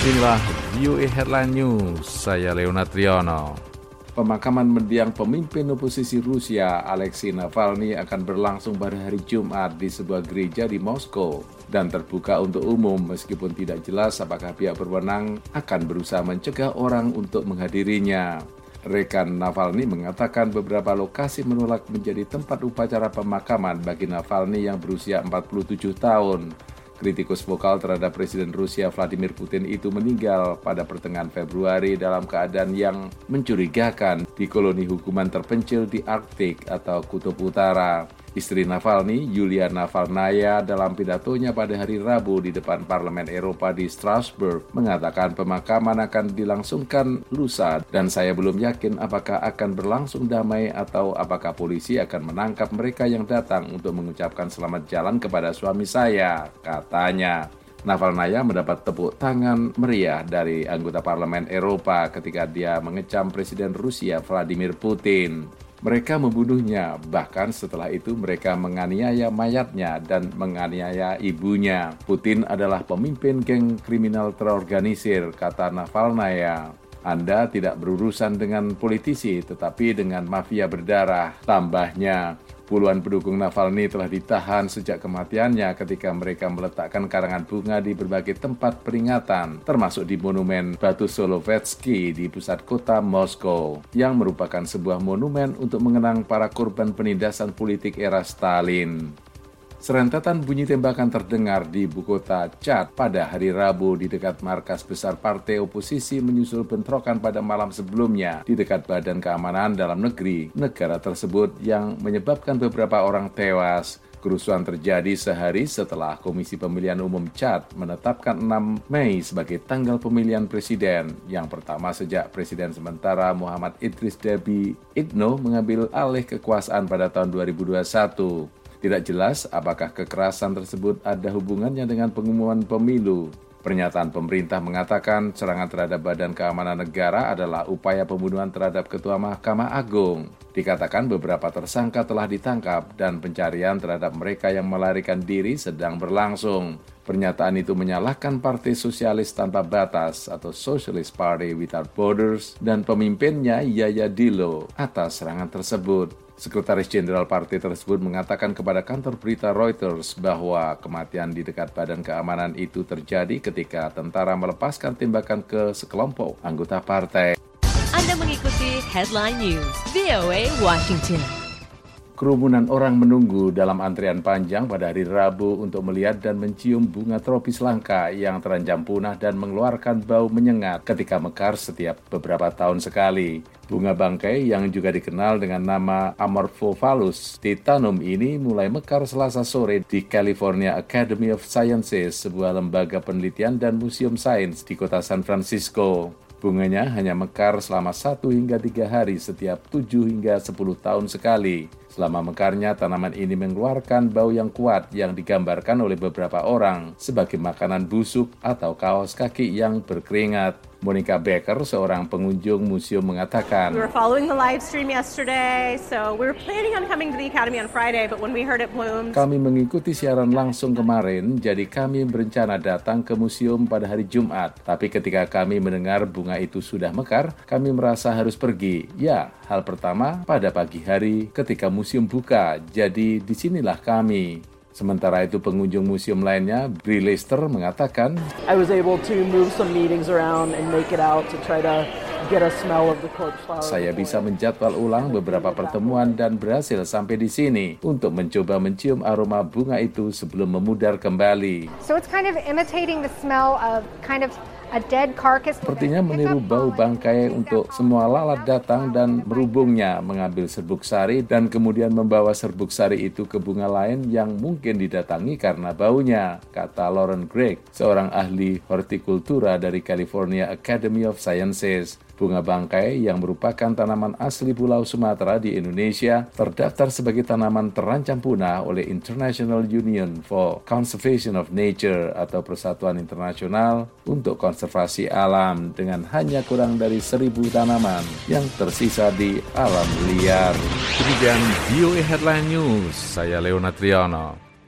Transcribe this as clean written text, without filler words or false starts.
Inilah VOA Headline News, saya Leonard Triono. Pemakaman mendiang pemimpin oposisi Rusia, Alexei Navalny akan berlangsung pada hari Jumat di sebuah gereja di Moskow dan terbuka untuk umum meskipun tidak jelas apakah pihak berwenang akan berusaha mencegah orang untuk menghadirinya. Rekan Navalny mengatakan beberapa lokasi menolak menjadi tempat upacara pemakaman bagi Navalny yang berusia 47 tahun. Kritikus vokal terhadap Presiden Rusia Vladimir Putin itu meninggal pada pertengahan Februari dalam keadaan yang mencurigakan di koloni hukuman terpencil di Arktik atau Kutub Utara. Istri Navalny, Yulia Navalnaya, dalam pidatonya pada hari Rabu di depan Parlemen Eropa di Strasbourg mengatakan pemakaman akan dilangsungkan lusa dan saya belum yakin apakah akan berlangsung damai atau apakah polisi akan menangkap mereka yang datang untuk mengucapkan selamat jalan kepada suami saya, katanya. Navalnaya mendapat tepuk tangan meriah dari anggota Parlemen Eropa ketika dia mengecam Presiden Rusia Vladimir Putin. Mereka membunuhnya, bahkan setelah itu mereka menganiaya mayatnya dan menganiaya ibunya. Putin adalah pemimpin geng kriminal terorganisir, kata Navalnaya. Anda tidak berurusan dengan politisi, tetapi dengan mafia berdarah, tambahnya. Puluhan pendukung Navalny telah ditahan sejak kematiannya ketika mereka meletakkan karangan bunga di berbagai tempat peringatan, termasuk di monumen Batu Solovetsky di pusat kota Moskow, yang merupakan sebuah monumen untuk mengenang para korban penindasan politik era Stalin. Serentetan bunyi tembakan terdengar di ibu kota Chad pada hari Rabu di dekat markas besar partai oposisi menyusul bentrokan pada malam sebelumnya di dekat Badan Keamanan Dalam Negeri negara tersebut yang menyebabkan beberapa orang tewas. Kerusuhan terjadi sehari setelah Komisi Pemilihan Umum Chad menetapkan 6 Mei sebagai tanggal pemilihan presiden yang pertama sejak Presiden sementara Muhammad Idris Deby Itno mengambil alih kekuasaan pada tahun 2021. Tidak jelas apakah kekerasan tersebut ada hubungannya dengan pengumuman pemilu. Pernyataan pemerintah mengatakan serangan terhadap Badan Keamanan Negara adalah upaya pembunuhan terhadap Ketua Mahkamah Agung. Dikatakan beberapa tersangka telah ditangkap dan pencarian terhadap mereka yang melarikan diri sedang berlangsung. Pernyataan itu menyalahkan Partai Sosialis Tanpa Batas atau Socialist Party Without Borders dan pemimpinnya Yaya Dilo atas serangan tersebut. Sekretaris Jenderal partai tersebut mengatakan kepada kantor berita Reuters bahwa kematian di dekat Badan Keamanan itu terjadi ketika tentara melepaskan tembakan ke sekelompok anggota partai. Anda mengikuti Headline News, VOA Washington. Kerumunan orang menunggu dalam antrian panjang pada hari Rabu untuk melihat dan mencium bunga tropis langka yang terancam punah dan mengeluarkan bau menyengat ketika mekar setiap beberapa tahun sekali. Bunga bangkai yang juga dikenal dengan nama Amorphophallus titanum ini mulai mekar Selasa sore di California Academy of Sciences, sebuah lembaga penelitian dan museum sains di kota San Francisco. Bunganya hanya mekar selama 1 hingga 3 hari setiap 7 hingga 10 tahun sekali. Selama mekarnya, tanaman ini mengeluarkan bau yang kuat yang digambarkan oleh beberapa orang sebagai makanan busuk atau kaos kaki yang berkeringat. Monica Becker, seorang pengunjung museum, mengatakan, We were following the live stream yesterday, so we were planning on coming to the Academy on Friday, but when we heard it bloomed... Kami mengikuti siaran langsung kemarin, jadi kami berencana datang ke museum pada hari Jumat. Tapi ketika kami mendengar bunga itu sudah mekar, kami merasa harus pergi. Ya, hal pertama pada pagi hari ketika museum buka, jadi disinilah kami. Sementara itu pengunjung museum lainnya, Brie Lester, mengatakan, I was able to move some meetings around and make it out to try to get a smell of the corpse flower. Saya bisa menjadwal ulang beberapa pertemuan dan berhasil sampai di sini untuk mencoba mencium aroma bunga itu sebelum memudar kembali. So it's kind of imitating the smell of kind of a dead carcass. Sepertinya meniru bau bangkai untuk semua lalat datang dan merubungnya, mengambil serbuk sari dan kemudian membawa serbuk sari itu ke bunga lain yang mungkin didatangi karena baunya, kata Lauren Gregg, seorang ahli hortikultura dari California Academy of Sciences. Bunga bangkai yang merupakan tanaman asli Pulau Sumatera di Indonesia terdaftar sebagai tanaman terancam punah oleh International Union for Conservation of Nature atau Persatuan Internasional untuk Konservasi Alam dengan hanya kurang dari 1.000 tanaman yang tersisa di alam liar. Demikian VOA Headline News, saya Leonard Triono.